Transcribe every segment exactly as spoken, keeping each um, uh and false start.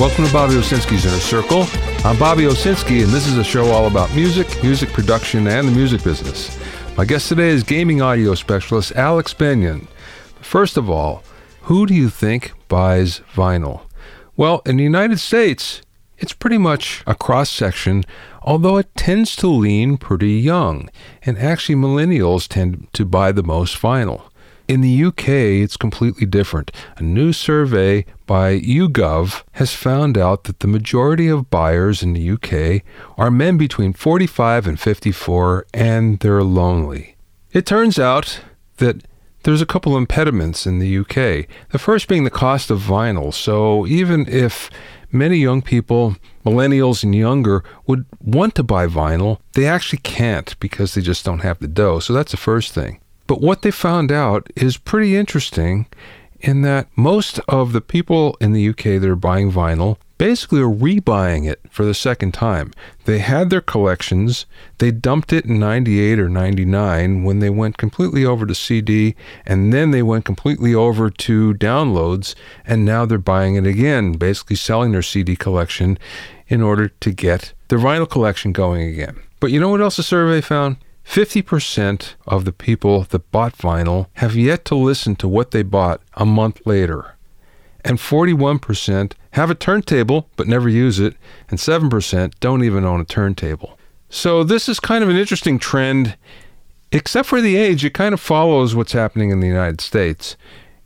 Welcome to Bobby Owsinski's Inner Circle. I'm Bobby Owsinski, and this is a show all about music, music production, and the music business. My guest today is gaming audio specialist Alex Benyon. First of all, who do you think buys vinyl? Well, in the United States, it's pretty much a cross-section, although it tends to lean pretty young, and actually millennials tend to buy the most vinyl. In the U K, it's completely different. A new survey by YouGov has found out that the majority of buyers in the U K are men between forty-five and fifty-four, and they're lonely. It turns out that there's a couple impediments in the U K. The first being the cost of vinyl. So even if many young people, millennials and younger, would want to buy vinyl, they actually can't because they just don't have the dough. So that's the first thing. But what they found out is pretty interesting in that most of the people in the U K that are buying vinyl basically are rebuying it for the second time. They had their collections, they dumped it in ninety-eight or ninety-nine when they went completely over to C D, and then they went completely over to downloads, and now they're buying it again, basically selling their C D collection in order to get their vinyl collection going again. But you know what else the survey found? fifty percent of the people that bought vinyl have yet to listen to what they bought a month later. And forty-one percent have a turntable but never use it, and seven percent don't even own a turntable. So this is kind of an interesting trend. Except for the age, it kind of follows what's happening in the United States,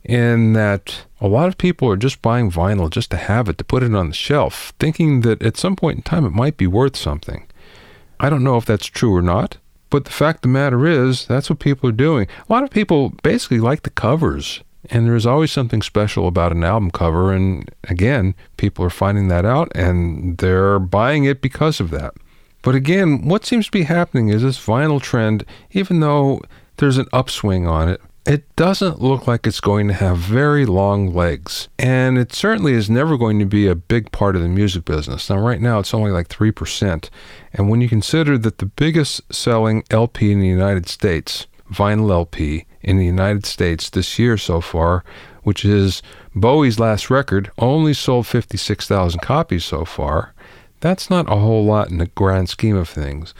in that a lot of people are just buying vinyl just to have it, to put it on the shelf, thinking that at some point in time it might be worth something. I don't know if that's true or not. But the fact of the matter is, that's what people are doing. A lot of people basically like the covers, and there's always something special about an album cover, and again, people are finding that out, and they're buying it because of that. But again, what seems to be happening is this vinyl trend, even though there's an upswing on it, it doesn't look like it's going to have very long legs. And it certainly is never going to be a big part of the music business. Now, right now, it's only like three percent. And when you consider that the biggest selling L P in the United States, vinyl L P in the United States this year so far, which is Bowie's last record, only sold fifty-six thousand copies so far. That's not a whole lot in the grand scheme of things.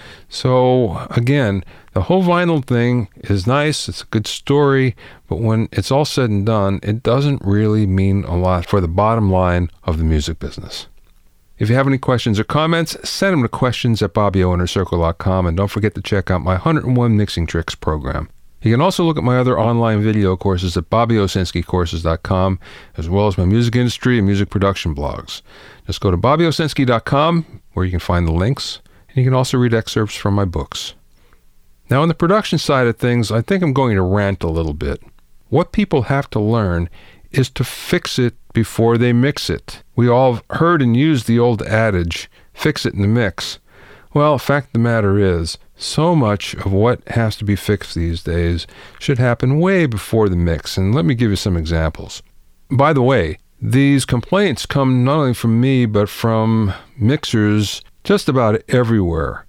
So again, the whole vinyl thing is nice, it's a good story, but when it's all said and done, it doesn't really mean a lot for the bottom line of the music business. If you have any questions or comments, send them to questions at bobby o inner circle dot com, and don't forget to check out my one hundred one Mixing Tricks program. You can also look at my other online video courses at bobby owsinski courses dot com, as well as my music industry and music production blogs. Just go to bobby owsinski dot com, where you can find the links, and you can also read excerpts from my books. Now, on the production side of things, I think I'm going to rant a little bit. What people have to learn is to fix it before they mix it. We all have heard and used the old adage, fix it in the mix. Well, the fact of the matter is, so much of what has to be fixed these days should happen way before the mix, and let me give you some examples. By the way, these complaints come not only from me, but from mixers just about everywhere.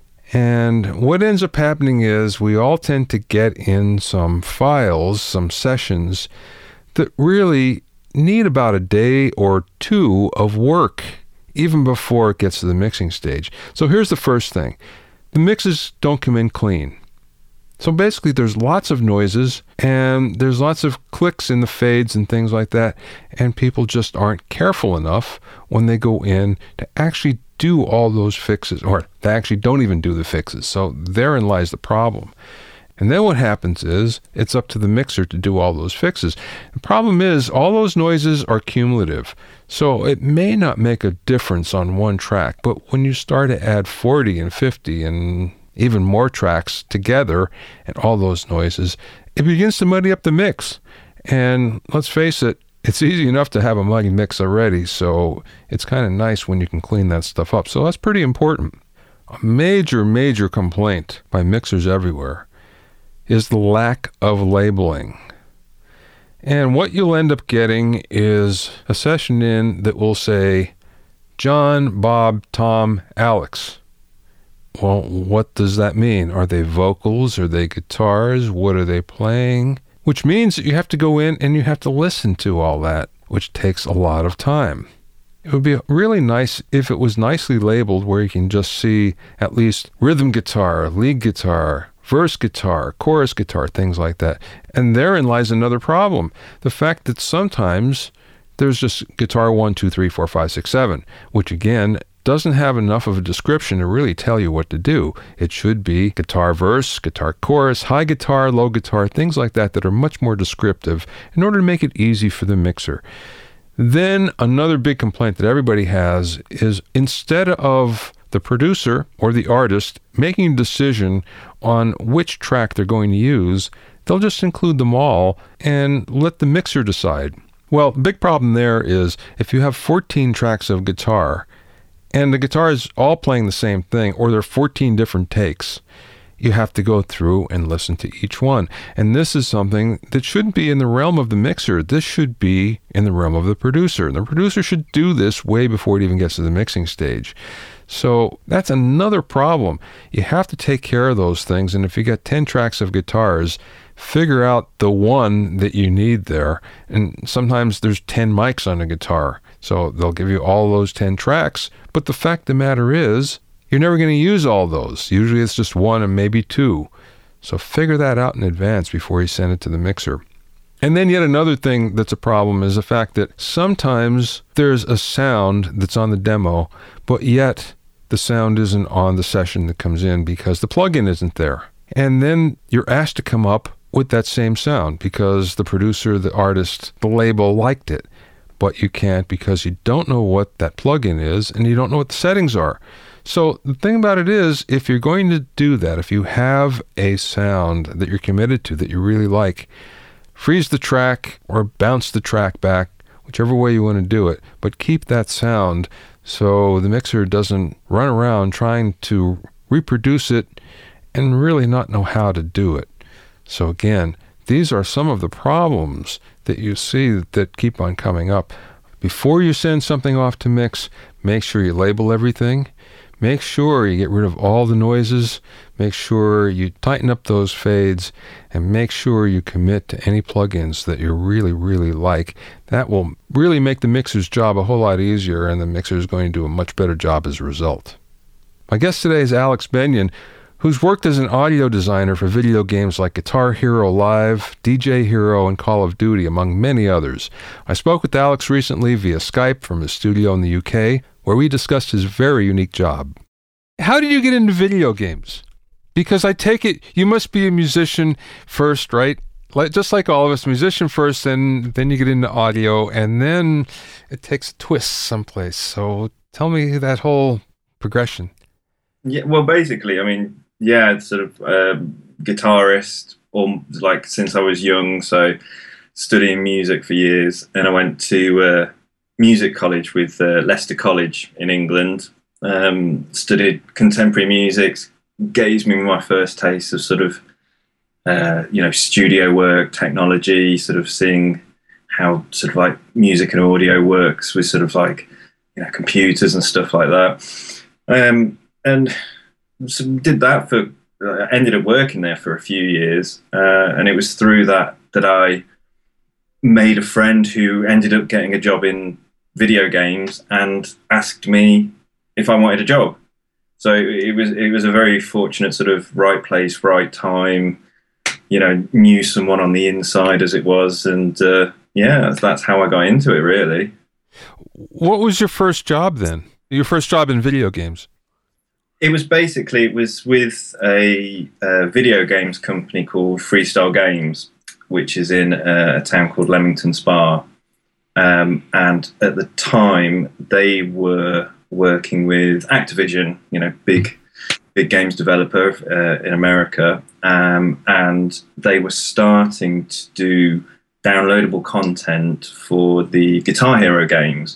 And what ends up happening is we all tend to get in some files, some sessions, that really need about a day or two of work, even before it gets to the mixing stage. So here's the first thing. The mixes don't come in clean. So basically there's lots of noises and there's lots of clicks in the fades and things like that, and people just aren't careful enough when they go in to actually do all those fixes, or they actually don't even do the fixes. So therein lies the problem. And then what happens is it's up to the mixer to do all those fixes. The problem is all those noises are cumulative. So it may not make a difference on one track, but when you start to add forty and fifty and even more tracks together and all those noises, it begins to muddy up the mix. And let's face it, it's easy enough to have a muddy mix already, so it's kind of nice when you can clean that stuff up. So that's pretty important. A major, major complaint by mixers everywhere is the lack of labeling. And what you'll end up getting is a session in that will say, John, Bob, Tom, Alex. Well, what does that mean? Are they vocals? Are they guitars? What are they playing? Which means that you have to go in and you have to listen to all that, which takes a lot of time. It would be really nice if it was nicely labeled where you can just see at least rhythm guitar, lead guitar, verse guitar, chorus guitar, things like that. And therein lies another problem. The fact that sometimes there's just guitar one, two, three, four, five, six, seven, which again doesn't have enough of a description to really tell you what to do. It should be guitar verse, guitar chorus, high guitar, low guitar, things like that that are much more descriptive in order to make it easy for the mixer. Then another big complaint that everybody has is instead of the producer or the artist making a decision on which track they're going to use, they'll just include them all and let the mixer decide. Well, the big problem there is if you have fourteen tracks of guitar and the guitar is all playing the same thing, or there are fourteen different takes, you have to go through and listen to each one. And this is something that shouldn't be in the realm of the mixer. This should be in the realm of the producer. And the producer should do this way before it even gets to the mixing stage. So that's another problem. You have to take care of those things. And if you got ten tracks of guitars, figure out the one that you need there. And sometimes there's ten mics on a guitar. So they'll give you all those ten tracks. But the fact of the matter is, you're never going to use all those. Usually it's just one and maybe two. So figure that out in advance before you send it to the mixer. And then yet another thing that's a problem is the fact that sometimes there's a sound that's on the demo, but yet the sound isn't on the session that comes in because the plugin isn't there. And then you're asked to come up with that same sound because the producer, the artist, the label liked it. But you can't because you don't know what that plugin is and you don't know what the settings are. So the thing about it is, if you're going to do that, if you have a sound that you're committed to, that you really like, freeze the track or bounce the track back, whichever way you want to do it, but keep that sound so the mixer doesn't run around trying to reproduce it and really not know how to do it. So again, these are some of the problems that you see that keep on coming up. Before you send something off to mix, make sure you label everything. Make sure you get rid of all the noises, make sure you tighten up those fades, and make sure you commit to any plugins that you really, really like. That will really make the mixer's job a whole lot easier, and the mixer is going to do a much better job as a result. My guest today is Alex Benyon, who's worked as an audio designer for video games like Guitar Hero Live, D J Hero, and Call of Duty, among many others. I spoke with Alex recently via Skype from his studio in the U K, where we discussed his very unique job. How did you get into video games? Because I take it you must be a musician first, right? Like, just like all of us, musician first, and then you get into audio, and then it takes a twist someplace. So tell me that whole progression. Yeah, well, basically, I mean, yeah, it's sort of um, guitarist, or like since I was young, so studying music for years, and I went to uh, music college with uh, Leicester College in England, um, studied contemporary music, gave me my first taste of sort of, uh, you know, studio work, technology, sort of seeing how sort of like music and audio works with sort of like, you know, computers and stuff like that. Um, and so did that for, I ended up working there for a few years. Uh, and it was through that that I made a friend who ended up getting a job in video games and asked me if I wanted a job. So it was it was a very fortunate sort of right place, right time, you know, knew someone on the inside as it was. And uh, yeah, that's how I got into it, really. What was your first job then? Your first job in video games? It was basically, it was with a, a video games company called Freestyle Games, which is in a, a town called Leamington Spa. Um, and at the time, they were working with Activision, you know, big big games developer uh, in America. Um, and they were starting to do downloadable content for the Guitar Hero games.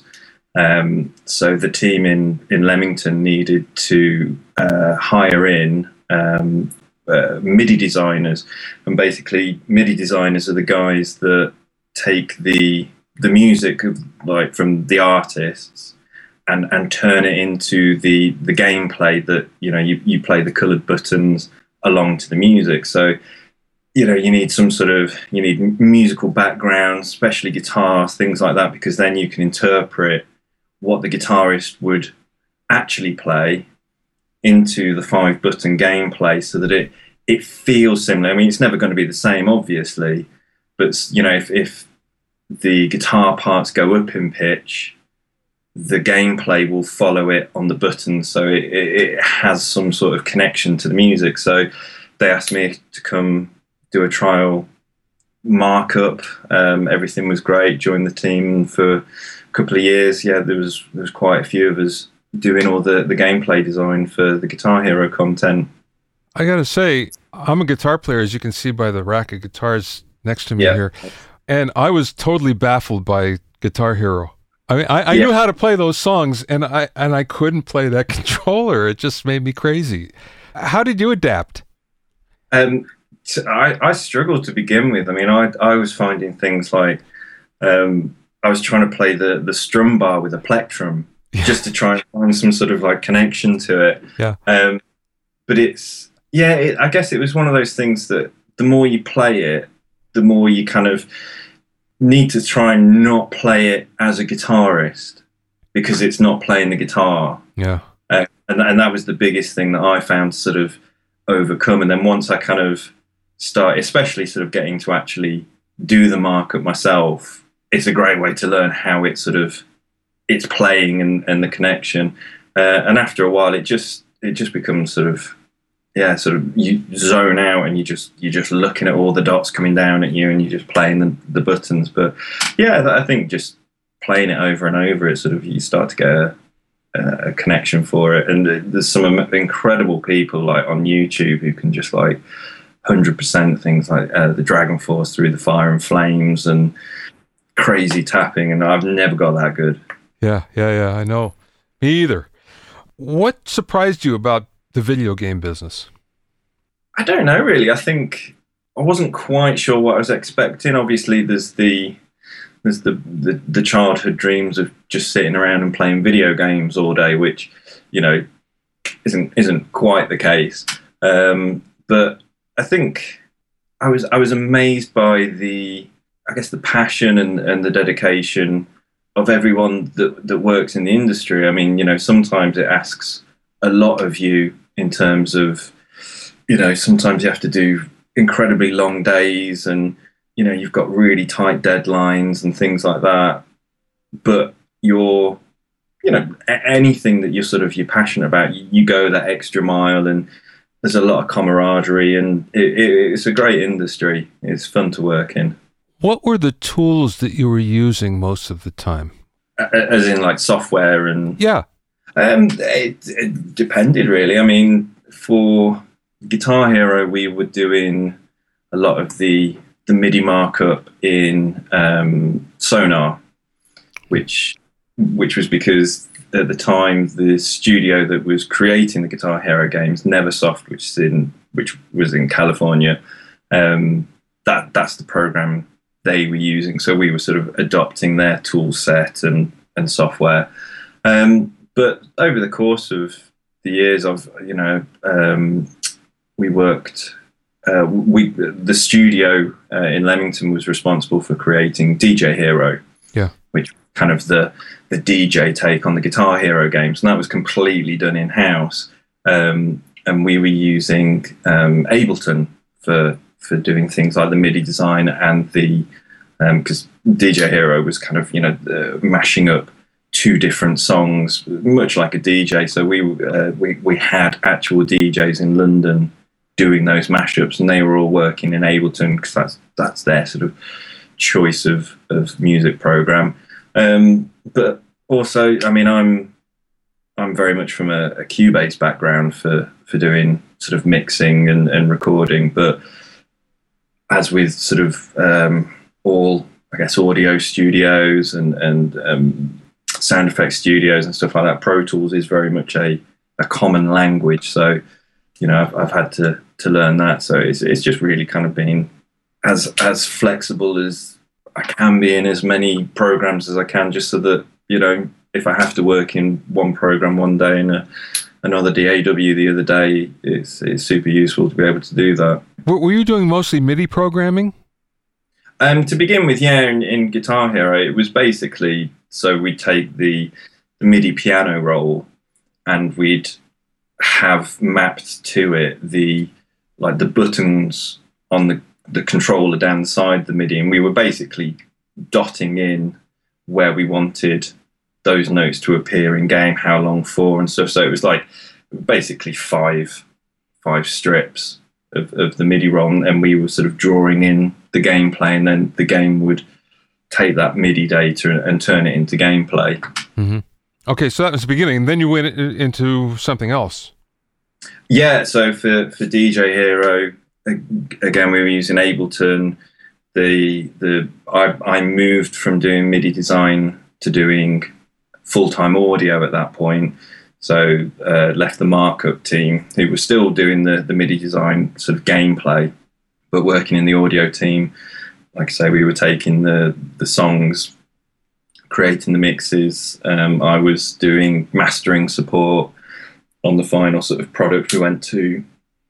Um, so the team in, in Leamington needed to uh, hire in um, uh, MIDI designers, and basically MIDI designers are the guys that take the the music of, like, from the artists and and turn it into the the gameplay that, you know, you you play the colored buttons along to the music. So, you know, you need some sort of, you need musical background, especially guitars, things like that, because then you can interpret what the guitarist would actually play into the five button gameplay so that it it feels similar. I mean, it's never going to be the same, obviously, but you know, if, if the guitar parts go up in pitch, the gameplay will follow it on the buttons, so it, it, it has some sort of connection to the music. So they asked me to come do a trial markup. Um, everything was great. Joined the team for a couple of years. Yeah, there was there was quite a few of us doing all the, the gameplay design for the Guitar Hero content. I gotta say, I'm a guitar player, as you can see by the rack of guitars next to me Yeah. here, and I was totally baffled by Guitar Hero. I mean, I, I Yeah. knew how to play those songs, and I and I couldn't play that controller. It just made me crazy. How did you adapt? Um, t- I, I struggled to begin with. I mean, I I was finding things like um, I was trying to play the, the strum bar with a plectrum just to try and find some sort of like connection to it. Yeah. Um, but it's, yeah, it, I guess it was one of those things that the more you play it, the more you kind of need to try and not play it as a guitarist because it's not playing the guitar. Yeah. Uh, and, and that was the biggest thing that I found to sort of overcome. And then once I kind of start, especially sort of getting to actually do the markup myself, it's a great way to learn how it sort of it's playing and, and the connection. Uh, and after a while, it just it just becomes sort of yeah, sort of you zone out and you just you're just looking at all the dots coming down at you and you're just playing the, the buttons. But yeah, I think just playing it over and over, it sort of you start to get a, a connection for it. And there's some incredible people like on YouTube who can just like one hundred percent things like uh, the Dragon Force Through the Fire and Flames and crazy tapping, and I've never got that good. Yeah, yeah, yeah, I know. Me either. What surprised you about the video game business? I don't know, really. I think I wasn't quite sure what I was expecting. Obviously, there's the there's the, the, the childhood dreams of just sitting around and playing video games all day, which, you know, isn't isn't quite the case. Um, but I think I was I was amazed by the I guess the passion and, and the dedication of everyone that, that works in the industry. I mean, you know, sometimes it asks a lot of you in terms of, you know, sometimes you have to do incredibly long days and, you know, you've got really tight deadlines and things like that. But you're, you know, anything that you're sort of, you're passionate about, you, you go that extra mile, and there's a lot of camaraderie, and it, it, it's a great industry. It's fun to work in. What were the tools that you were using most of the time? As in like software and... Yeah. Um, it, it depended really. I mean, for Guitar Hero, we were doing a lot of the, the MIDI markup in um, Sonar, which which was because at the time the studio that was creating the Guitar Hero games, Neversoft, which is in which was in California, um, that that's the program they were using. So we were sort of adopting their tool set and and software. Um, But over the course of the years, I've you know um, we worked. Uh, we the studio uh, in Leamington was responsible for creating D J Hero, yeah, which kind of the the D J take on the Guitar Hero games, and that was completely done in house. Um, and we were using um, Ableton for for doing things like the MIDI design and the because um, D J Hero was kind of you know uh, mashing up two different songs, much like a D J. So we uh, we we had actual D Js in London doing those mashups, and they were all working in Ableton because that's that's their sort of choice of of music program. Um, but also, I mean, I'm I'm very much from a, a Cubase background for for doing sort of mixing and, and recording. But as with sort of um, all, I guess, audio studios and and um, sound effects studios and stuff like that, Pro Tools is very much a, a common language. So, you know, I've, I've had to, to learn that. So it's it's just really kind of been as as flexible as I can be in as many programs as I can, just so that, you know, if I have to work in one program one day and a, another D A W the other day, it's it's super useful to be able to do that. Were, were you doing mostly MIDI programming? Um, to begin with, yeah, in, in Guitar Hero, it was basically, so we take the the MIDI piano roll, and we'd have mapped to it the like the buttons on the, the controller down the side of the MIDI, and we were basically dotting in where we wanted those notes to appear in game, how long for, and stuff. So it was like basically five five strips of, of the MIDI roll, and we were sort of drawing in the gameplay, and then the game would take that MIDI data and, and turn it into gameplay. Mm-hmm. Okay, so that was the beginning, and then you went into something else. Yeah, so for, for D J Hero, again, we were using Ableton. The the I, I moved from doing MIDI design to doing full-time audio at that point. So uh, left the markup team, who was still doing the, the MIDI design sort of gameplay, but working in the audio team. Like I say, we were taking the, the songs, creating the mixes. Um, I was doing mastering support on the final sort of product. We went to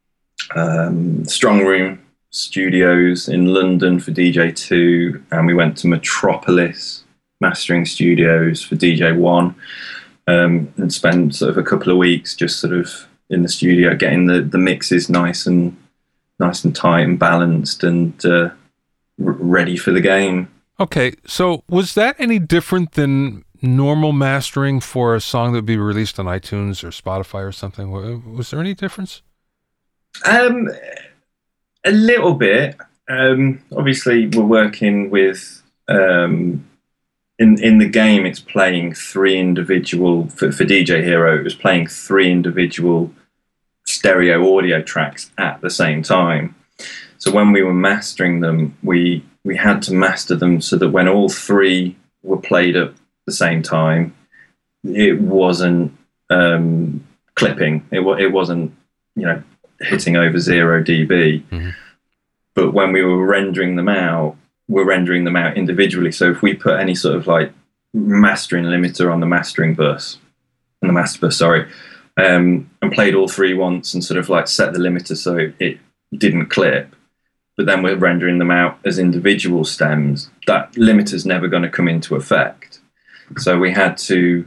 um, Strong Room Studios in London for D J two, and we went to Metropolis Mastering Studios for D J one, um, and spent sort of a couple of weeks just sort of in the studio getting the, the mixes nice and nice and tight and balanced and uh, r- ready for the game. Okay, so was that any different than normal mastering for a song that would be released on iTunes or Spotify or something? Was there any difference? Um, a little bit. Um, obviously, we're working with um, in in the game. It's playing three individual for, for D J Hero. It was playing three individual stereo audio tracks at the same time. So when we were mastering them, we we had to master them so that when all three were played at the same time, it wasn't um, clipping. It it wasn't, you know, hitting over zero dB. Mm-hmm. But when we were rendering them out, we're rendering them out individually. So if we put any sort of like mastering limiter on the mastering bus, on the master bus, sorry, um, and played all three once and sort of like set the limiter so it, it didn't clip, but then we're rendering them out as individual stems, that limiter's never going to come into effect. So we had to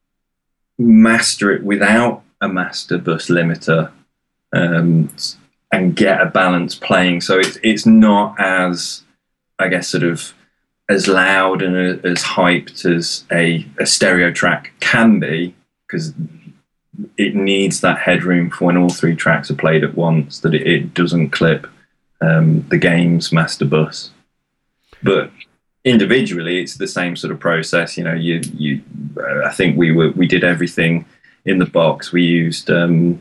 master it without a master bus limiter, um, and get a balance playing. So it's it's not as, I guess, sort of as loud and a, as hyped as a, a stereo track can be, because it needs that headroom for when all three tracks are played at once, that it, it doesn't clip um, the game's master bus. But individually, it's the same sort of process. You know, you you. I think we were we did everything in the box. We used um,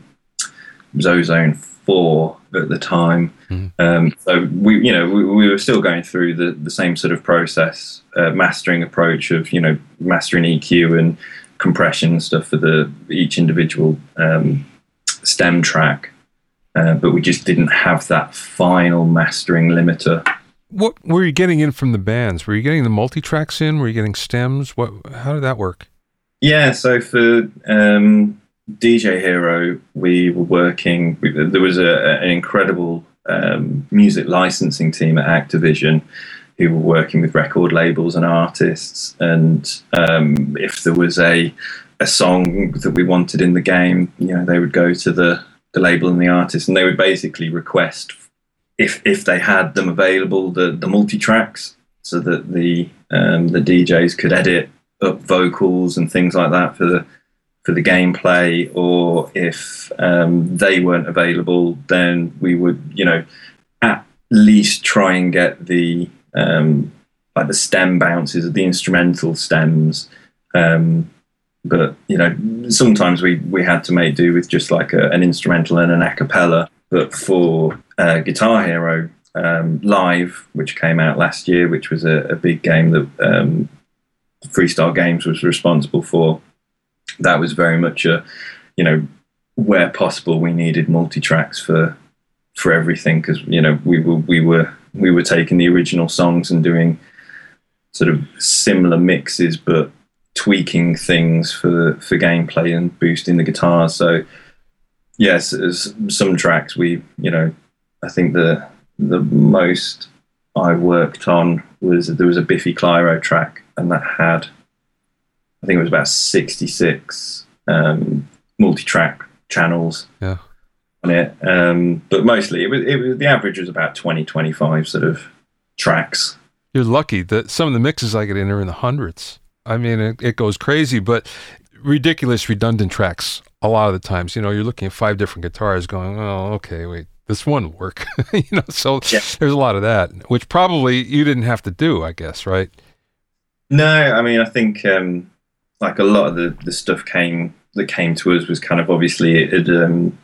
Zozone four at the time, mm-hmm. um, so we, you know, we, we were still going through the, the same sort of process, uh, mastering approach of, you know, mastering E Q and compression and stuff for the each individual um, stem track, uh, but we just didn't have that final mastering limiter. What were you getting in from the bands? Were you getting the multi-tracks in? Were you getting stems? What? How did that work? Yeah, so for um, D J Hero, we were working, we, there was a, an incredible um, music licensing team at Activision who were working with record labels and artists, and um, if there was a a song that we wanted in the game, you know, they would go to the, the label and the artist, and they would basically request, if if they had them available, the, the multi-tracks, so that the um, the D Js could edit up vocals and things like that for the for the gameplay, or if um, they weren't available, then we would, you know, at least try and get the um, like the stem bounces of the instrumental stems. Um, but you know, sometimes we we had to make do with just like a, an instrumental and an a cappella. But for uh, Guitar Hero um, Live, which came out last year, which was a, a big game that um, Freestyle Games was responsible for, that was very much a, you know, where possible, we needed multi-tracks for for everything, because, you know, we were we were we were taking the original songs and doing sort of similar mixes, but tweaking things for for gameplay and boosting the guitars. So yes, as some tracks we, you know, I think the the most I worked on was there was a Biffy Clyro track, and that had I think it was about sixty-six um, multi-track channels yeah. on it. Um, but mostly it was, it was, the average was about twenty, twenty-five sort of tracks. You're lucky that some of the mixes I get in are in the hundreds. I mean, it, it goes crazy, but ridiculous redundant tracks a lot of the times. You know, you're looking at five different guitars going, oh, okay, wait, this one will work. you know, so yeah. There's a lot of that, which probably you didn't have to do, I guess, right? No, I mean, I think um, like a lot of the, the stuff came that came to us was kind of obviously it had, um,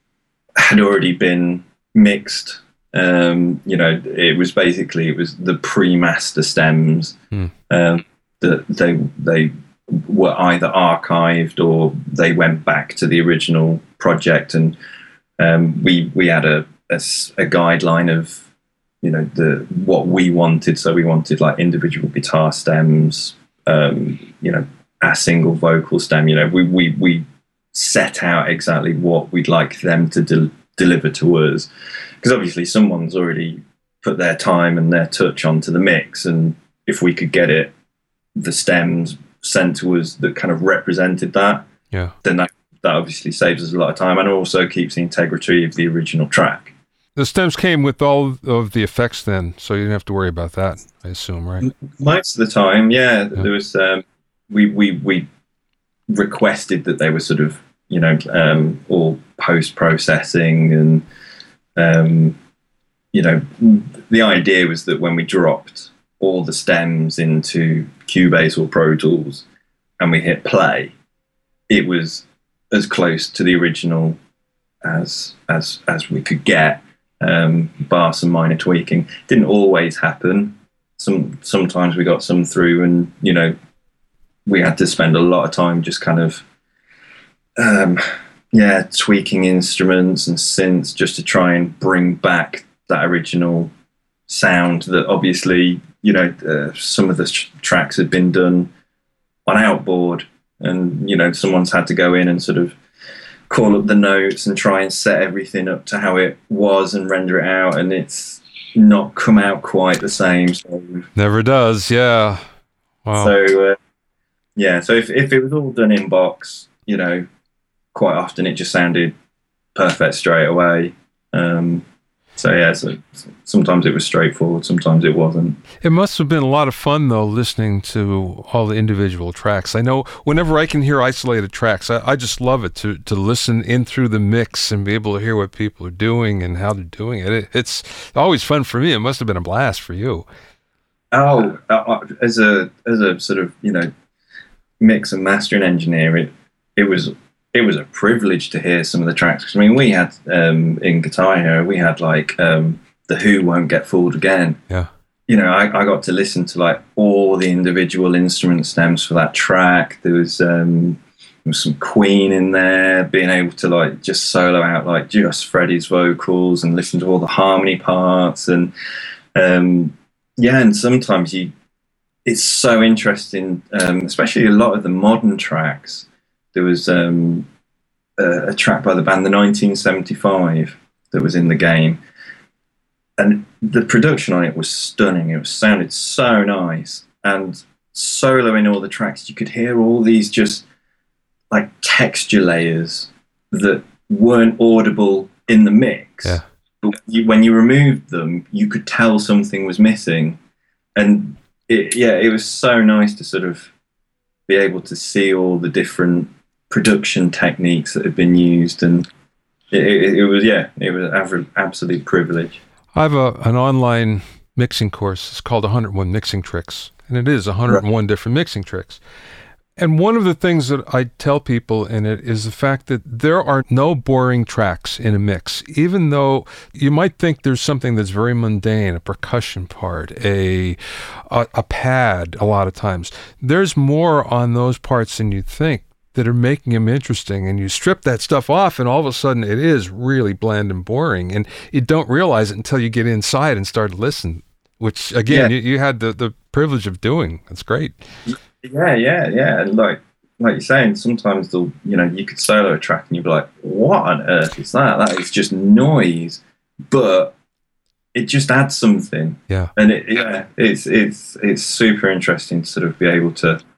had already been mixed. Um, you know, it was basically it was the pre-master stems hmm. um, that they they were either archived or they went back to the original project, and um, we we had a, a a guideline of you know the what we wanted. So we wanted like individual guitar stems, um, you know, a single vocal stem. You know, we we we set out exactly what we'd like them to de- deliver to us. Because obviously someone's already put their time and their touch onto the mix, and if we could get it, the stems sent to us that kind of represented that, yeah, then that, that obviously saves us a lot of time and also keeps the integrity of the original track. The stems came with all of the effects then, so you didn't have to worry about that, I assume, right? Most of the time, yeah. yeah. There was um, we we we requested that they were sort of you know um, all post processing and. Um, you know, the idea was that when we dropped all the stems into Cubase or Pro Tools and we hit play, it was as close to the original as as as we could get, um, bar some minor tweaking. Didn't always happen. Some sometimes we got some through, and you know, we had to spend a lot of time just kind of. Um, Yeah, tweaking instruments and synths just to try and bring back that original sound that obviously, you know, uh, some of the tr- tracks had been done on outboard and, you know, someone's had to go in and sort of call up the notes and try and set everything up to how it was and render it out, and it's not come out quite the same. So, Never does, yeah. Wow. So, uh, yeah, so if, if it was all done in box, you know, quite often it just sounded perfect straight away. Um, so yeah, so sometimes it was straightforward, sometimes it wasn't. It must have been a lot of fun though, listening to all the individual tracks. I know whenever I can hear isolated tracks, I, I just love it to to listen in through the mix and be able to hear what people are doing and how they're doing it. it it's always fun for me. It must have been a blast for you. Oh, uh, as a as a sort of you know mix and mastering engineer, it it was. It was a privilege to hear some of the tracks. Cause, I mean, we had um, in Guitar Hero, we had like um, The Who Won't Get Fooled Again. Yeah. You know, I, I got to listen to like all the individual instrument stems for that track. There was, um, there was some Queen in there, being able to like just solo out like just Freddie's vocals and listen to all the harmony parts. And um, yeah, and sometimes you, it's so interesting, um, especially a lot of the modern tracks. There was um, a, a track by the band The nineteen seventy-five that was in the game, and the production on it was stunning. It was sounded so nice, and soloing all the tracks, you could hear all these just like texture layers that weren't audible in the mix. Yeah. But you, when you removed them, you could tell something was missing, and it, yeah, it was so nice to sort of be able to see all the different production techniques that have been used, and it, it, it was yeah it was an absolute privilege. I have a an online mixing course. It's called one hundred one Mixing Tricks, and it is one hundred one right. different mixing tricks. And one of the things that I tell people in it is the fact that there are no boring tracks in a mix, even though you might think there's something that's very mundane, a percussion part, a, a, a pad a lot of times. There's more on those parts than you think that are making them interesting, and you strip that stuff off and all of a sudden it is really bland and boring, and you don't realize it until you get inside and start to listen, which again, yeah. you, you had the, the privilege of doing. That's great. Yeah, yeah, yeah. And like like you're saying, sometimes they'll, you know, you could solo a track and you'd be like, what on earth is that? That is just noise. But it just adds something. Yeah. And it, yeah, it's it's it's super interesting to sort of be able to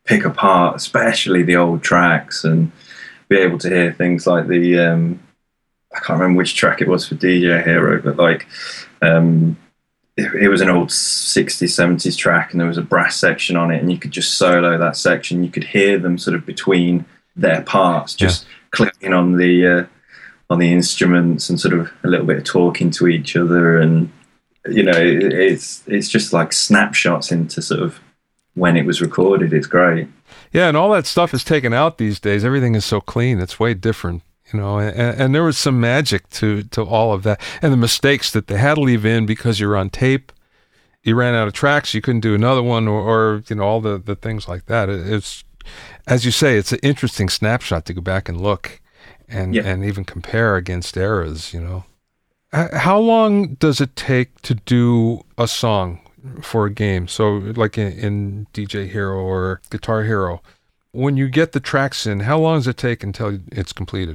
pick apart, especially the old tracks, and be able to hear things like the um, I can't remember which track it was for D J Hero, but like um, it, it was an old sixties, seventies track, and there was a brass section on it, and you could just solo that section. You could hear them sort of between their parts, just yeah. clicking on the uh, on the instruments and sort of a little bit of talking to each other, and you know, it, it's it's just like snapshots into sort of when it was recorded. It's great. Yeah, and all that stuff is taken out these days. Everything is so clean. It's way different, you know, and, and there was some magic to, to all of that. And the mistakes that they had to leave in because you're on tape, you ran out of tracks, you couldn't do another one, or, or you know, all the, the things like that. It, it's, as you say, it's an interesting snapshot to go back and look and, yeah. and even compare against eras, you know. How long does it take to do a song for a game? So like in, in D J Hero or Guitar Hero, when you get the tracks in, how long does it take until it's completed?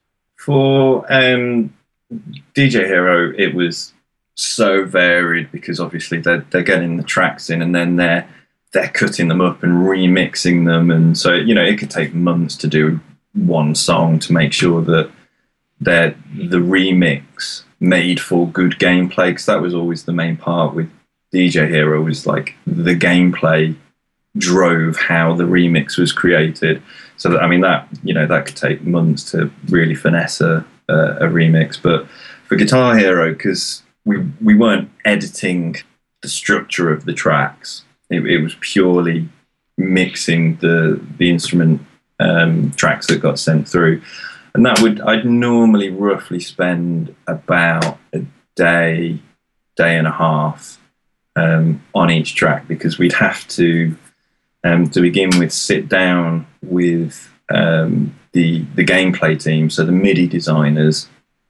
For um, D J Hero, it was so varied because obviously they're, they're getting the tracks in and then they're, they're cutting them up and remixing them. And so, you know, it could take months to do one song to make sure that they're, the remix made for good gameplay, because that was always the main part with D J Hero, was like the gameplay drove how the remix was created. So that, I mean, that, you know, that could take months to really finesse a, a, a remix. But for Guitar Hero, because we we weren't editing the structure of the tracks, it, it was purely mixing the the instrument um, tracks that got sent through. And that would, I'd normally roughly spend about a day, day and a half um, on each track, because we'd have to, um, to begin with, sit down with um, the the gameplay team, so the MIDI designers,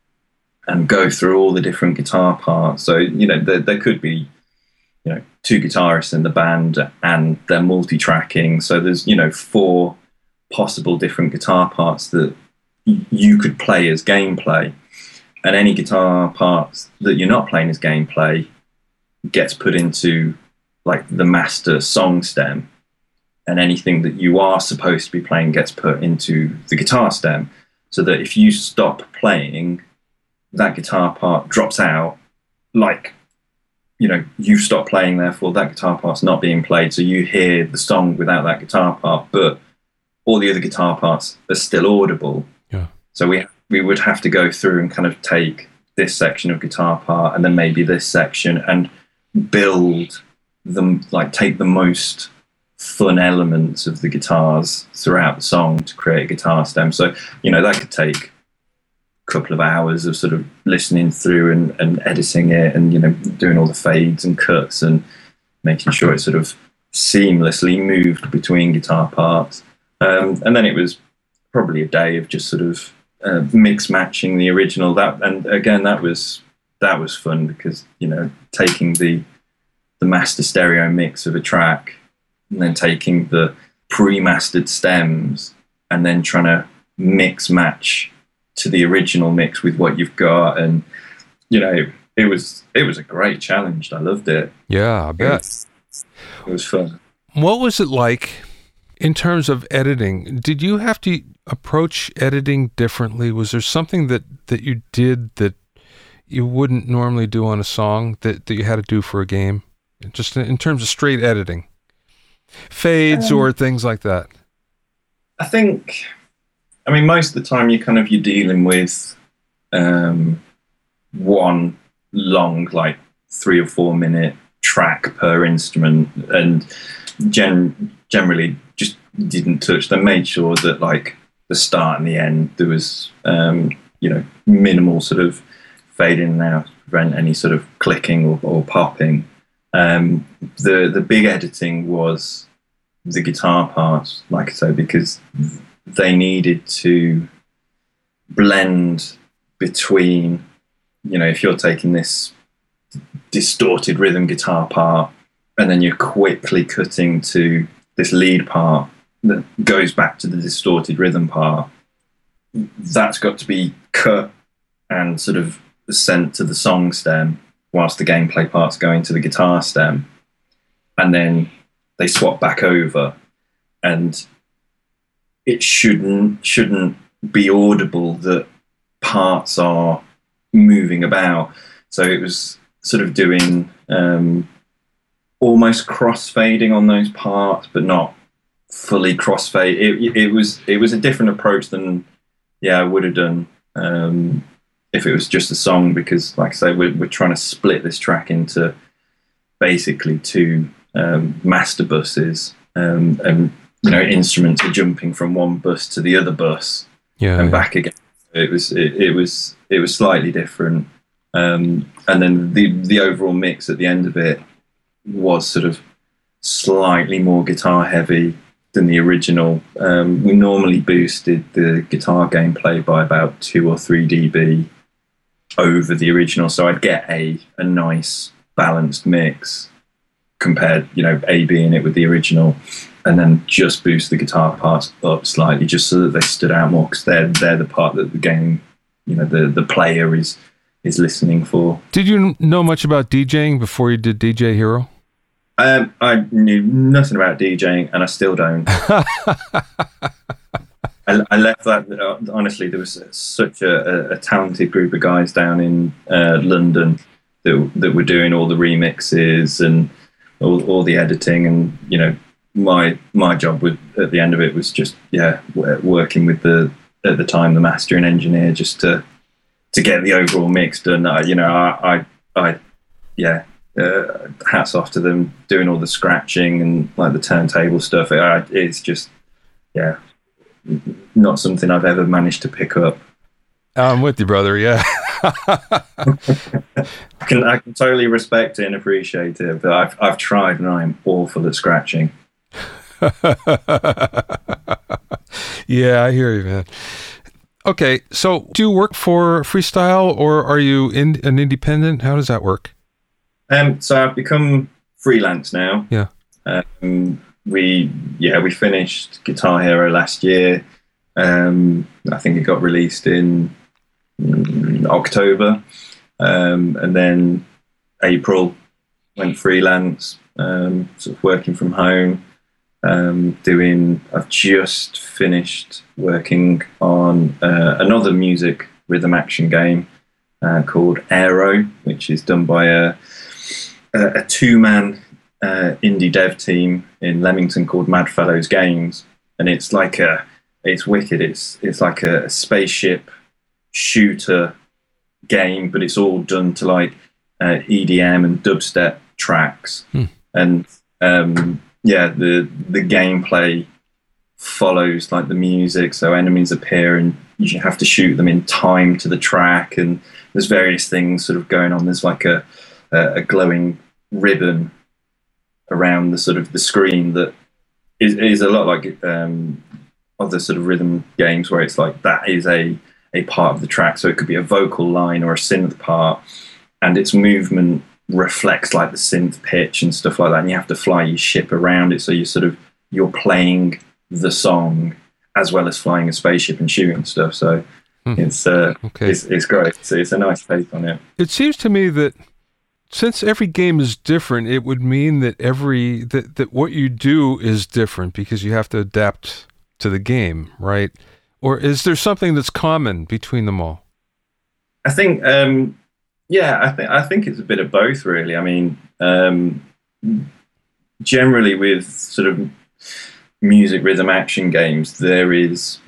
and go through all the different guitar parts. So, you know, there, there could be, you know, two guitarists in the band and they're multi-tracking. So there's, you know, four possible different guitar parts that you could play as gameplay, and any guitar parts that you're not playing as gameplay gets put into like the master song stem, and anything that you are supposed to be playing gets put into the guitar stem, so that if you stop playing, that guitar part drops out, like, you know, you've stopped playing, therefore that guitar part's not being played, so you hear the song without that guitar part, but all the other guitar parts are still audible. Yeah. So we we would have to go through and kind of take this section of guitar part and then maybe this section and build them, like take the most fun elements of the guitars throughout the song to create a guitar stem. So, you know, that could take a couple of hours of sort of listening through and, and editing it and, you know, doing all the fades and cuts and making sure it sort of seamlessly moved between guitar parts. Um, and then it was probably a day of just sort of uh, mix matching the original. That, and again, that was that was fun because, you know, taking the the master stereo mix of a track and then taking the pre-mastered stems and then trying to mix match to the original mix with what you've got, and you know, it was it was a great challenge. I loved it. Yeah, I bet. It was, it was fun. What was it like in terms of editing? Did you have to approach editing differently? Was there something that, that you did that you wouldn't normally do on a song that, that you had to do for a game? Just in terms of straight editing. Fades um, or things like that? I think, I mean, most of the time you kind of, you're dealing with um, one long, like three or four minute track per instrument, and gen- generally just didn't touch them. Made sure that like the start and the end, there was, um, you know, minimal sort of fade in and out, prevent any sort of clicking or, or popping. Um, the the big editing was the guitar parts, like I say, because they needed to blend between, you know, if you're taking this distorted rhythm guitar part and then you're quickly cutting to this lead part that goes back to the distorted rhythm part, that's got to be cut and sort of sent to the song stem whilst the gameplay part's going to the guitar stem, and then they swap back over. and it shouldn't shouldn't be audible that parts are moving about. So it was sort of doing um, almost crossfading on those parts, but not fully crossfade. It, it was it was a different approach than yeah I would have done um, if it was just a song, because like I say, we're, we're trying to split this track into basically two um, master buses, um, and you know instruments are jumping from one bus to the other bus yeah, and yeah. back again. It was it, it was it was slightly different, um, and then the the overall mix at the end of it was sort of slightly more guitar heavy than the original. Um, we normally boosted the guitar gameplay by about two or three dB over the original, so I'd get a a nice balanced mix compared, you know, A being it with the original, and then just boost the guitar parts up slightly just so that they stood out more, because they're they're the part that the game, you know, the the player is is listening for. Did you know much about DJing before you did D J Hero? Um, I knew nothing about DJing, and I still don't. I, I left that, uh, honestly, there was such a, a talented group of guys down in uh, London that, that were doing all the remixes and all, all the editing, and, you know, my my job with, at the end of it was just, yeah, working with the, at the time, the mastering engineer, just to to get the overall mix done. Uh, you know, I, I, I yeah, uh, hats off to them doing all the scratching and like the turntable stuff. It, I, it's just, yeah, not something I've ever managed to pick up. I'm with you, brother. Yeah. I can I can totally respect it and appreciate it, but I've I've tried and I am awful at scratching. Yeah, I hear you, man. Okay, so do you work for Freestyle, or are you in, an independent? How does that work? Um, so I've become freelance now. Yeah. Um, we yeah we finished Guitar Hero last year. Um, I think it got released in mm, October, um, and then April went freelance, um, sort of working from home. Um, doing, I've just finished working on uh, another music rhythm action game uh, called Aero, which is done by a, a, a two-man uh, indie dev team in Leamington called Madfellows Games, and it's like a, it's wicked. It's it's like a, a spaceship shooter game, but it's all done to like uh, E D M and dubstep tracks, hmm. and um, yeah, the the gameplay follows like the music, so enemies appear and you have to shoot them in time to the track, and there's various things sort of going on. There's like a a glowing ribbon around the sort of the screen that is, is a lot like um, other sort of rhythm games where it's like that is a a part of the track, so it could be a vocal line or a synth part, and its movement reflects like the synth pitch and stuff like that, and you have to fly your ship around it, so you sort of you're playing the song as well as flying a spaceship and shooting stuff. So hmm. it's uh okay. it's, it's great. It's, it's a nice take on it. It seems to me that since every game is different, it would mean that every that, that what you do is different because you have to adapt to the game, right? Or is there something that's common between them all? I think um yeah, I think I think it's a bit of both, really. I mean, um, generally with sort of music rhythm action games, there is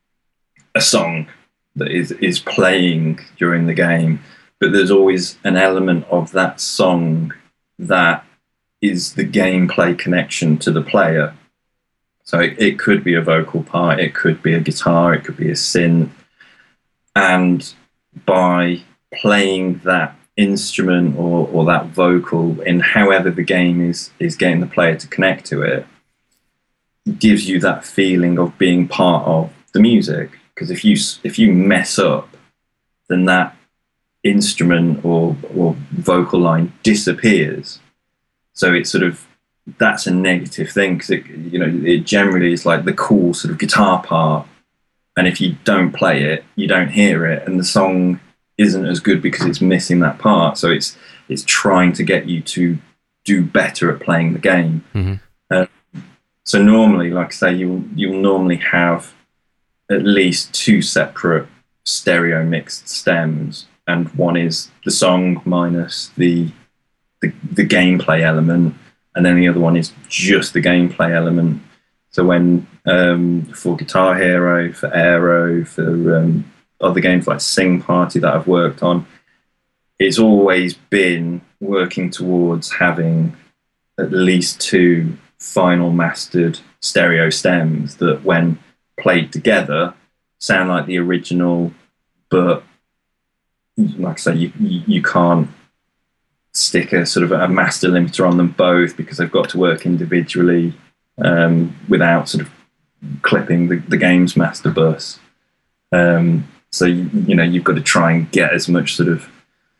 a song that is is playing during the game, but there's always an element of that song that is the gameplay connection to the player. So it, it could be a vocal part, it could be a guitar, it could be a synth, and by playing that instrument or, or that vocal in however the game is is getting the player to connect to it, gives you that feeling of being part of the music. Because if you if you mess up, then that instrument or or vocal line disappears. So it's sort of that's a negative thing, because it you know it generally is like the cool sort of guitar part, and if you don't play it, you don't hear it, and the song isn't as good because it's missing that part. So it's it's trying to get you to do better at playing the game. Mm-hmm. Uh, So normally, like I say, you you'll normally have at least two separate stereo mixed stems, and one is the song minus the the, the gameplay element, and then the other one is just the gameplay element. So when um, for Guitar Hero, for Aero, for um, other games like Sing Party that I've worked on, it's always been working towards having at least two final mastered stereo stems that, when played together, sound like the original, but like I say, you, you, you can't stick a sort of a master limiter on them both because they've got to work individually um, without sort of clipping the, the game's master bus. Um, so, you, you know, you've got to try and get as much sort of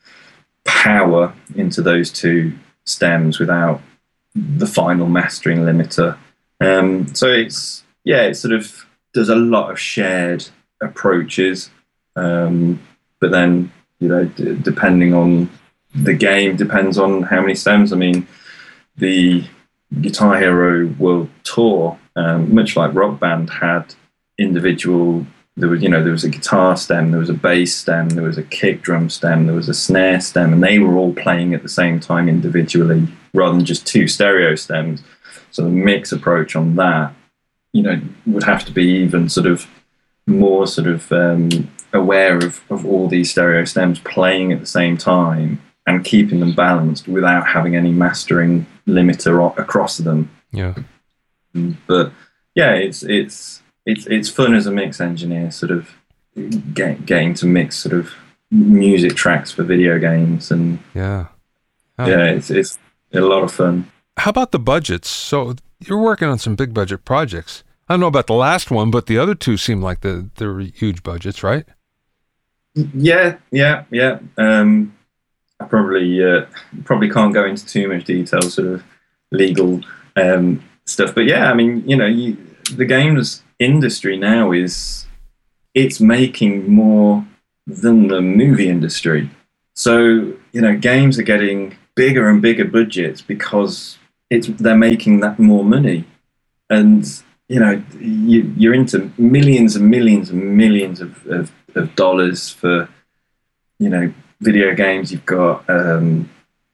power into those two stems without the final mastering limiter. Um, so it's, yeah, it sort of does a lot of shared approaches. Um, but then, you know, d- depending on the game, depends on how many stems. I mean, the Guitar Hero World Tour, um, much like Rock Band, had individual, there was, you know, there was a guitar stem, there was a bass stem, there was a kick drum stem, there was a snare stem, and they were all playing at the same time individually rather than just two stereo stems. So the mix approach on that, you know, would have to be even sort of more sort of um, aware of, of all these stereo stems playing at the same time and keeping them balanced without having any mastering limiter across them. Yeah. But yeah, it's it's it's it's fun as a mix engineer, sort of get, getting to mix sort of music tracks for video games, and yeah, oh. yeah, it's it's a lot of fun. How about the budgets? So you're working on some big budget projects. I don't know about the last one, but the other two seem like the they're huge budgets, right? Yeah, yeah, yeah. Um, I probably uh, probably can't go into too much detail, sort of legal um, stuff. But yeah, I mean, you know, you, the games industry now is it's making more than the movie industry. So, you know, games are getting bigger and bigger budgets because it's they're making that more money, and you know, you, you're into millions and millions and millions of, of, of dollars for, you know, video games. You've got, um,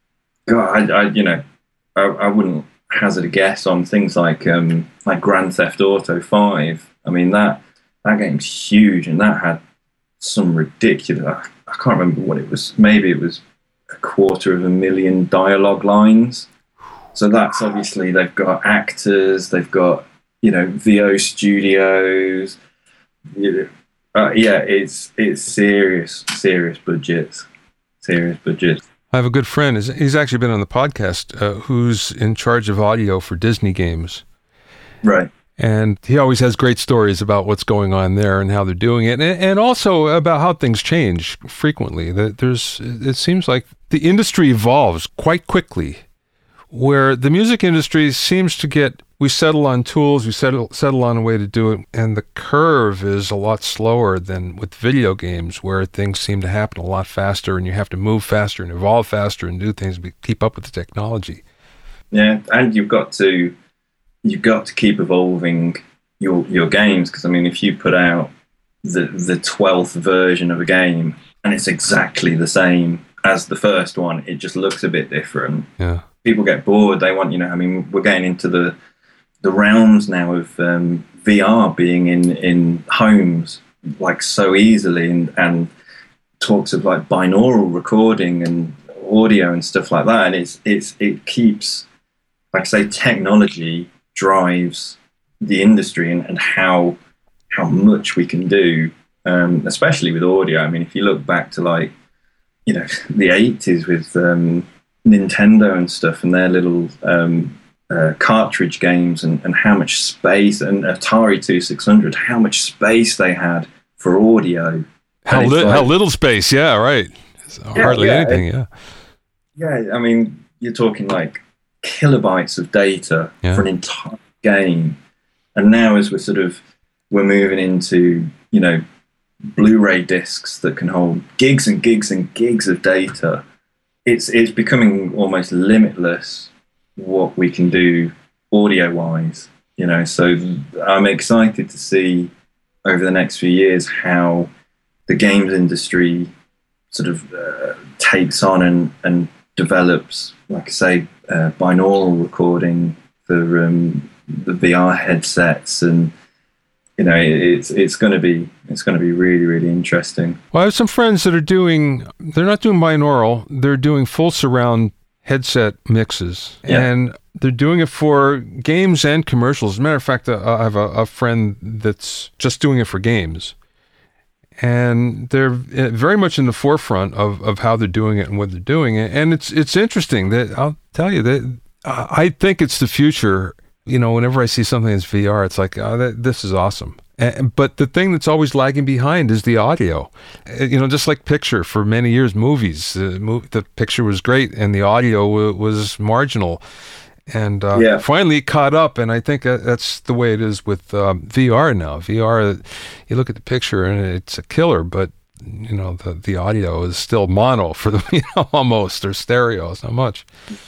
God, I, I, you know, I, I wouldn't hazard a guess on things like um, like Grand Theft Auto five. I mean, that that game's huge, and that had some ridiculous. I, I can't remember what it was. Maybe it was a quarter of a million dialogue lines. So that's obviously they've got actors, they've got, you know, V O studios. You know, uh, yeah, it's it's serious, serious budgets, serious budgets. I have a good friend. He's actually been on the podcast. Uh, who's in charge of audio for Disney games, right? And he always has great stories about what's going on there and how they're doing it, and, and also about how things change frequently. That there's, it seems like the industry evolves quite quickly, where the music industry seems to get, we settle on tools, we settle settle on a way to do it, and the curve is a lot slower than with video games, where things seem to happen a lot faster, and you have to move faster and evolve faster and do things to keep up with the technology. Yeah, and you've got to you've got to keep evolving your your games, because I mean, if you put out the the twelfth version of a game and it's exactly the same as the first one, it just looks a bit different. Yeah. People get bored. They want, you know, I mean, we're getting into the the realms now of um, V R being in, in homes like so easily, and, and talks of like binaural recording and audio and stuff like that. And it's it's it keeps, like I say, technology drives the industry and, and how how much we can do, um, especially with audio. I mean, if you look back to like, you know, the eighties with um, Nintendo and stuff and their little um, uh, cartridge games, and, and how much space, and Atari twenty-six hundred, how much space they had for audio. How, li- like, how little space, yeah, right. Yeah, hardly yeah, anything, it, yeah. Yeah, I mean, you're talking like kilobytes of data yeah. for an entire game. And now as we're sort of, we're moving into, you know, Blu-ray discs that can hold gigs and gigs and gigs of data, it's it's becoming almost limitless what we can do audio-wise. You know, so I'm excited to see over the next few years how the games industry sort of uh, takes on and, and develops, like I say, uh, binaural recording for um, the V R headsets, and you know, it's it's going to be it's going to be really really interesting. Well, I have some friends that are doing. They're not doing binaural. They're doing full surround headset mixes, yeah. and they're doing it for games and commercials. As a matter of fact, uh, I have a, a friend that's just doing it for games, and they're very much in the forefront of, of how they're doing it and what they're doing. And it's it's interesting that I'll tell you that uh, I think it's the future. You know, whenever I see something that's V R, it's like, oh, that, this is awesome. And, but the thing that's always lagging behind is the audio. Uh, you know, just like picture for many years, movies, uh, mov- the picture was great and the audio w- was marginal. And uh, yeah. finally it caught up, and I think that's the way it is with um, V R now. V R, you look at the picture and it's a killer, but you know the, the audio is still mono for the you know almost, or stereo. It's not much.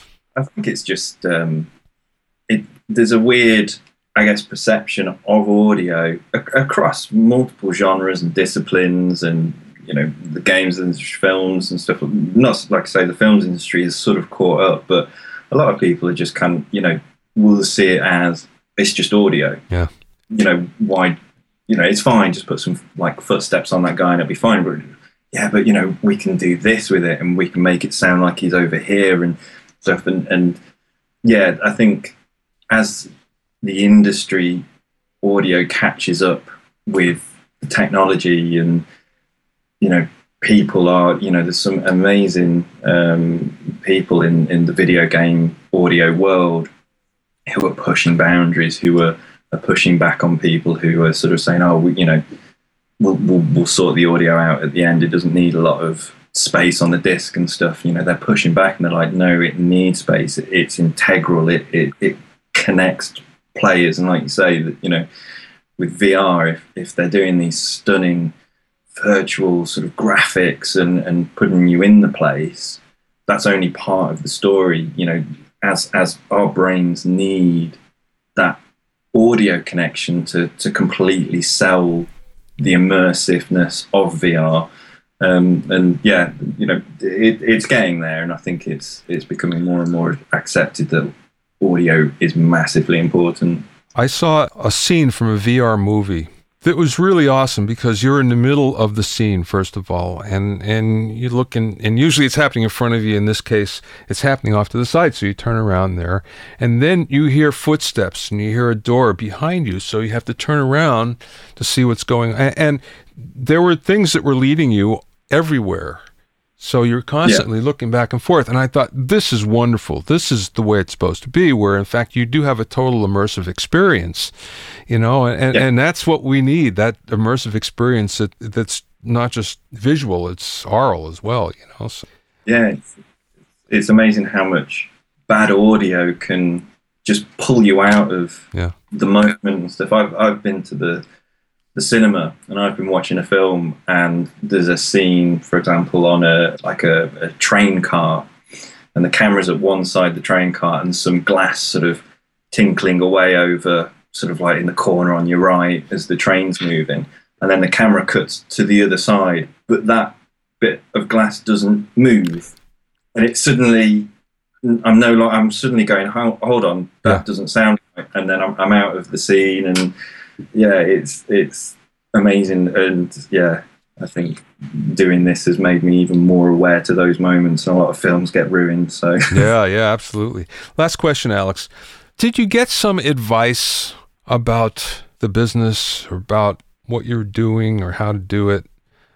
I think it's just um, it. There's a weird, I guess, perception of audio ac- across multiple genres and disciplines, and you know the games and films and stuff. Not like I say, the films industry is sort of caught up, but a lot of people are just kind of, you know, will see it as it's just audio. Yeah. You know, why, you know, it's fine. Just put some like footsteps on that guy and it'll be fine. But yeah, but you know, we can do this with it and we can make it sound like he's over here and stuff. And, and yeah, I think as the industry audio catches up with the technology and, you know, people are, you know, there's some amazing um, people in, in the video game audio world who are pushing boundaries, who are, are pushing back on people who are sort of saying, oh, we, you know, we'll, we'll, we'll sort the audio out at the end. It doesn't need a lot of space on the disc and stuff. You know, they're pushing back and they're like, no, it needs space. It's integral. It, it, it connects players. And like you say, that, you know, with V R, if, if they're doing these stunning virtual sort of graphics and, and putting you in the place, that's only part of the story. You know, as as our brains need that audio connection to to completely sell the immersiveness of V R. Um, and yeah, you know, it, it's getting there, and I think it's it's becoming more and more accepted that audio is massively important. I saw a scene from a V R movie that was really awesome because you're in the middle of the scene, first of all, and, and you look in, and usually it's happening in front of you. In this case, it's happening off to the side, so you turn around there, and then you hear footsteps and you hear a door behind you, so you have to turn around to see what's going on. And, and there were things that were leading you everywhere. So you're constantly yeah. looking back and forth. And I thought, this is wonderful. This is the way it's supposed to be, where, in fact, you do have a total immersive experience, you know, and, yeah. and that's what we need, that immersive experience that that's not just visual, it's aural as well, you know. So. Yeah, it's, it's amazing how much bad audio can just pull you out of yeah. the moment and stuff. I've, I've been to the the cinema and I've been watching a film and there's a scene, for example, on a like a, a train car, and the camera's at one side of the train car and some glass sort of tinkling away over sort of like in the corner on your right as the train's moving, and then the camera cuts to the other side, but that bit of glass doesn't move, and it suddenly I'm no longer I'm suddenly going, hold on, that yeah. doesn't sound right, and then I'm, I'm out of the scene. And yeah, it's it's amazing, and yeah, I think doing this has made me even more aware to those moments, and a lot of films get ruined. So yeah, yeah, absolutely. Last question, Alex. Did you get some advice about the business, or about what you're doing, or how to do it,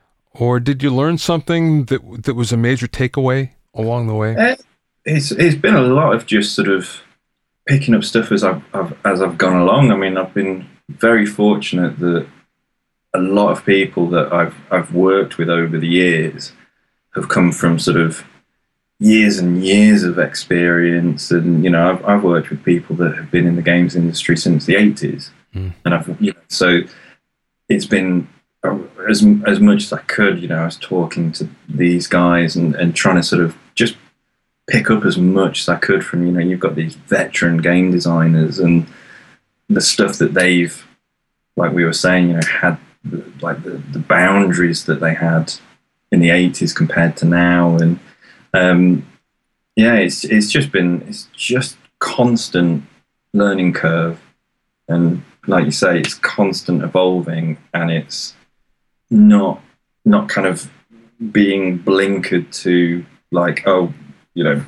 or did you learn something that that was a major takeaway along the way? Uh, it's it's been a lot of just sort of picking up stuff as I've, I've as I've gone along. I mean, I've been very fortunate that a lot of people that I've I've worked with over the years have come from sort of years and years of experience, and you know I've I've worked with people that have been in the games industry since the eighties, mm. and I've you know so it's been as as much as I could. You know, I was talking to these guys and and trying to sort of just pick up as much as I could from, you know, you've got these veteran game designers and the stuff that they've, like we were saying, you know, had the, like the, the boundaries that they had in the eighties compared to now, and um, yeah, it's it's just been it's just constant learning curve, and like you say, it's constant evolving, and it's not not kind of being blinkered to like, oh, you know,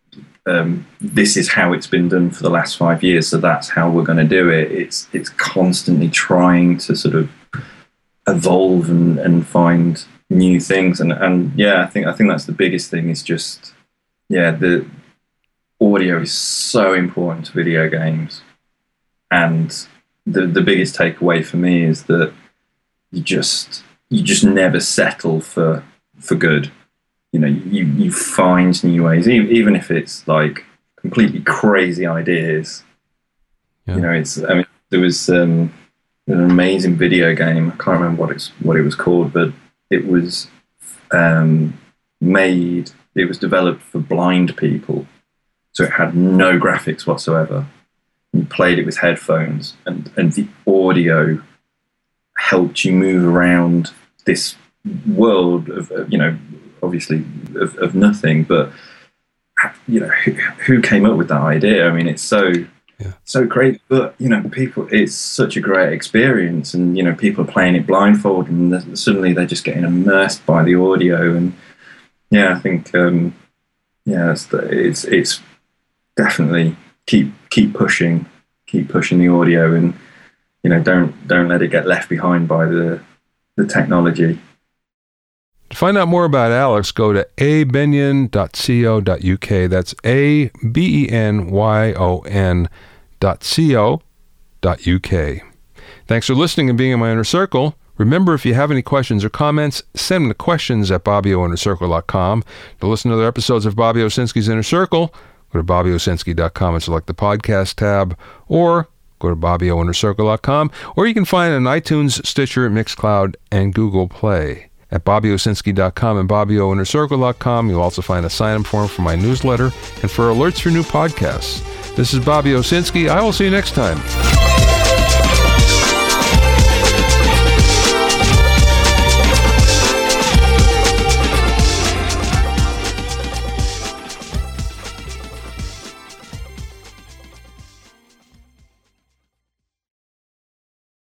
um, this is how it's been done for the last five years, so that's how we're going to do it. It's it's constantly trying to sort of evolve and, and find new things, and and yeah, I think I think that's the biggest thing. Is just yeah, the audio is so important to video games, and the the biggest takeaway for me is that you just you just never settle for for good. You know, you you find new ways, even if it's like completely crazy ideas. Yeah. You know, it's I mean, there was um, an amazing video game. I can't remember what it's what it was called, but it was um, made. It was developed for blind people, so it had no graphics whatsoever. You played it with headphones, and, and the audio helped you move around this world of, you know, obviously of, of nothing. But, you know, who, who came up with that idea? I mean, it's so yeah. so great. But, you know, people, it's such a great experience, and, you know, people are playing it blindfolded, and suddenly they're just getting immersed by the audio. And yeah, I think um, yeah, it's it's, it's definitely. Keep keep pushing, keep pushing the audio, and you know, don't don't let it get left behind by the the technology. To find out more about Alex, go to a benyon dot co dot u k. That's A B E N Y O N dot co dot u k. Thanks for listening and being in my inner circle. Remember, if you have any questions or comments, send them to questions at bobby o inner circle dot com. To listen to other episodes of Bobby Owsinski's Inner Circle, go to bobby owsinski dot com and select the podcast tab, or go to bobby o inner circle dot com, or you can find it on iTunes, Stitcher, Mixcloud, and Google Play. At bobby owsinski dot com and bobby o inner circle dot com, you'll also find a sign-up form for my newsletter and for alerts for new podcasts. This is Bobby Owsinski. I will see you next time.